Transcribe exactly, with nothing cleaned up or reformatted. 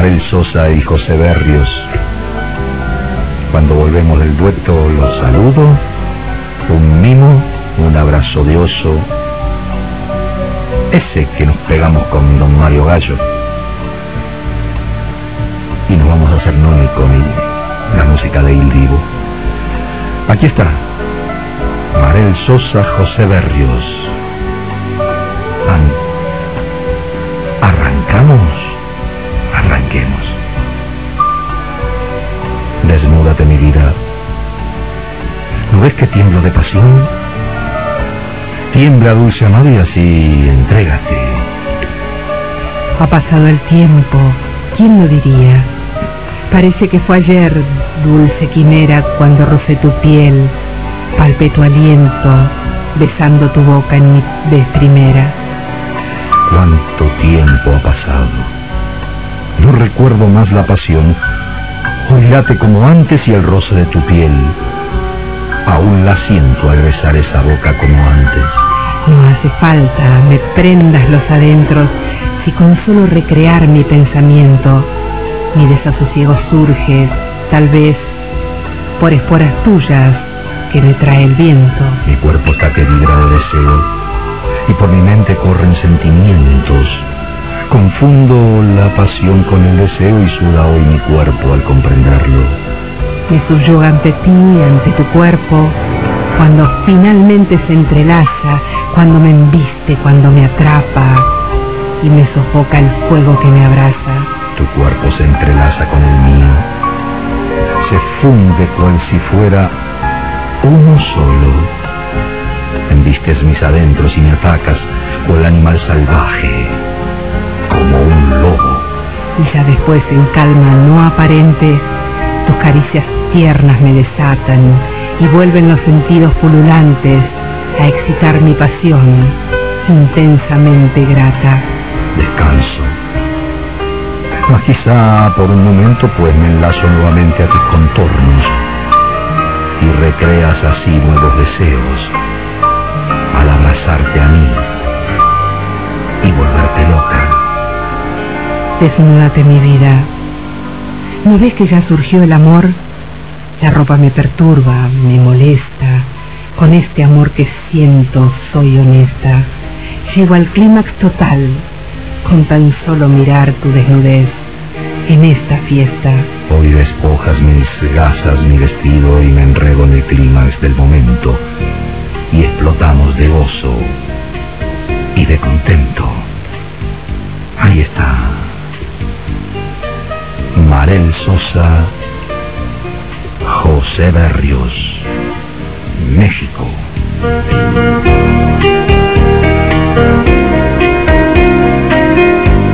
Marel Sosa y José Berrios. Cuando volvemos del dueto los saludo, un mimo, un abrazo de oso, ese que nos pegamos con don Mario Gallo. Y nos vamos a hacer Noni con la música de Il Divo. Aquí está, Marel Sosa, José Berrios. An- ¿Arrancamos? Arranquemos. Desnúdate mi vida. ¿No ves que tiemblo de pasión? Tiembla, dulce amado, y así entrégate. Ha pasado el tiempo, ¿quién lo diría? Parece que fue ayer, dulce quimera, cuando rocé tu piel, palpé tu aliento, besando tu boca en mi vez primera. ¿Cuánto tiempo ha pasado? No recuerdo más la pasión. Hoy late como antes y el roce de tu piel. Aún la siento al besar esa boca como antes. No hace falta me prendas los adentros, si con solo recrear mi pensamiento, mi desasosiego surge, tal vez, por esporas tuyas que me trae el viento. Mi cuerpo está que vibra de deseo, y por mi mente corren sentimientos. Confundo la pasión con el deseo y suda hoy mi cuerpo al comprenderlo. Me subyuga ante ti, ante tu cuerpo, cuando finalmente se entrelaza, cuando me embiste, cuando me atrapa y me sofoca el fuego que me abraza. Tu cuerpo se entrelaza con el mío, se funde cual si fuera uno solo. Embistes mis adentros y me atacas cual animal salvaje, como un lobo. Y ya después, en calma no aparente, tus caricias tiernas me desatan y vuelven los sentidos pululantes a excitar mi pasión intensamente grata. Descanso, mas quizá por un momento pues me enlazo nuevamente a tus contornos y recreas así nuevos deseos al abrazarte a mí y volverte loca. Desnúdate mi vida. ¿No ves que ya surgió el amor? La ropa me perturba, me molesta. Con este amor que siento soy honesta. Llego al clímax total con tan solo mirar tu desnudez en esta fiesta. Hoy despojas mis gasas, mi vestido, y me enredo en el clímax del momento y explotamos de gozo y de contento. Ahí está, Marel Sosa, José Berrios, México.